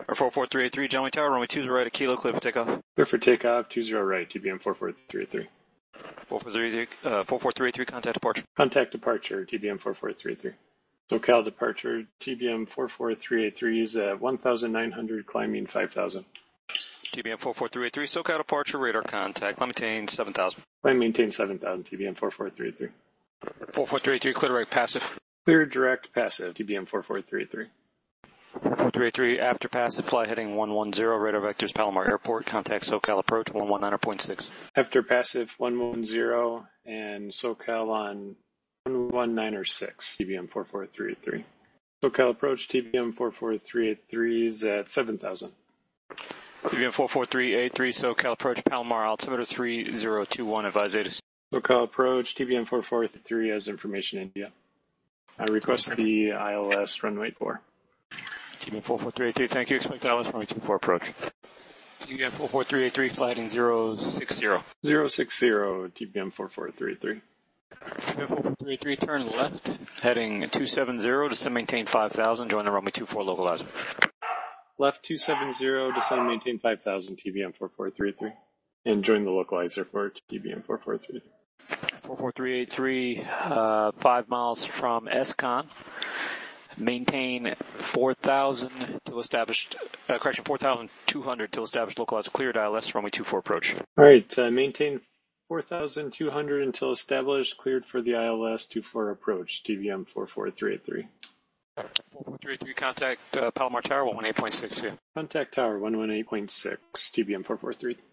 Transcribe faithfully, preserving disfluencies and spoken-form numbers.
Or four four three eight three, John Wayne Tower, runway two zero right at Kilo, clear for takeoff. Clear for takeoff, two zero right, T B M four four three eight three. four four three eight three, uh, four four three eight three, contact departure. Contact departure, T B M four four three eight three. SoCal departure, T B M four four three eight three is at one thousand nine hundred, climbing five thousand. T B M four four three eight three, SoCal departure, radar contact, climb maintain seven thousand. Climb maintain seven thousand, T B M four four three eight three. four four three eight three, clear direct passive. Clear direct passive, T B M four four three eight three. four four three eight three, after passive, fly heading one one zero, radar vectors Palomar Airport, contact SoCal approach one one nine point six. After passive one one zero and SoCal on one one nine or six, T B M four four three eight three. SoCal approach, T B M four four three eight three is at seven thousand. T B M four four three eight three, SoCal approach, Palomar altimeter three zero two one, advise Zeta. SoCal approach, T B M four four three three has information India. I request the I L S runway four. T B M four four three eight three, thank you. Expect I L S runway two four approach. T B M four four three eight three, fly heading zero six zero. zero six zero, T B M four four three eight three. T B M four four three eight three, turn left, heading two seven zero, descend maintain five thousand, join the runway two four localizer. Left two seven zero, descend maintain five thousand, T B M four four three eight three. And join the localizer for T B M four four three eight three. four four three eight three, uh, five miles from S CON. Maintain four thousand till established, uh, correction, four thousand two hundred till established localizer cleared I L S, runway two four approach. All right, uh, maintain four thousand two hundred until established, cleared for the I L S two four approach, T B M four four three eight three. four four three eight three, contact uh, Palomar Tower one one eight point six, yeah. Contact tower one one eight point six, T B M four four three three.